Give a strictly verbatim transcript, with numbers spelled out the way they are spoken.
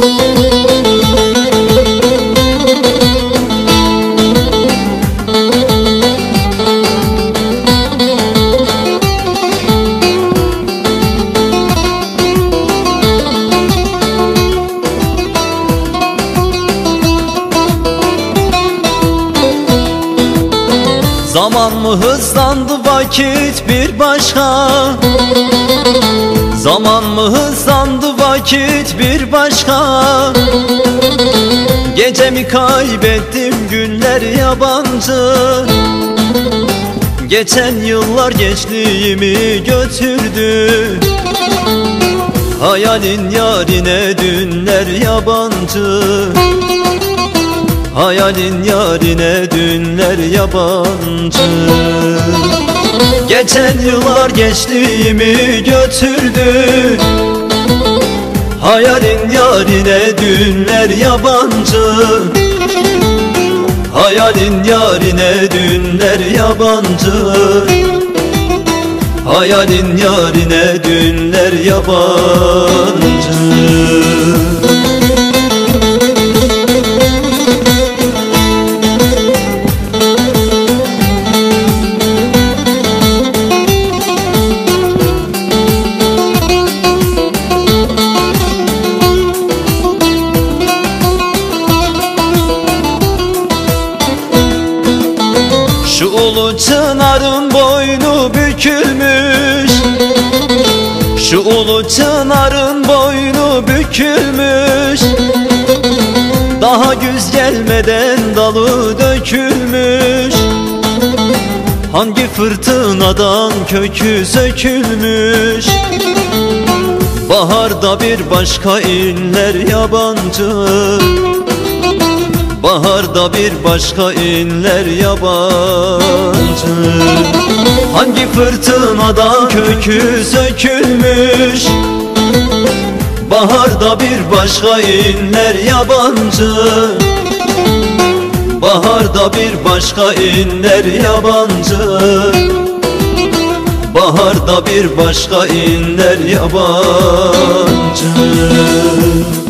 Zaman mı hızlandı, vakit bir başka? Zaman mı hızlandı, vakit bir başka? Gecemi kaybettim, günler yabancı. Geçen yıllar gençliğimi götürdü. Hayalin yarine dünler yabancı. Hayalin yarine dünler yabancı. Geçen yıllar gençliğimi götürdü. Hayalin yarine dünler yabancı. Hayalin yarine dünler yabancı. Hayalin yarine dünler yabancı. Şu ulu çınarın boynu bükülmüş. Şu ulu çınarın boynu bükülmüş. Daha güz gelmeden dalı dökülmüş. Hangi fırtınadan kökü sökülmüş. Baharda bir başka inler yabancı. Baharda bir başka inler yabancı. Hangi fırtınadan kökü sökülmüş. Baharda bir başka inler yabancı. Baharda bir başka inler yabancı. Baharda bir başka inler yabancı.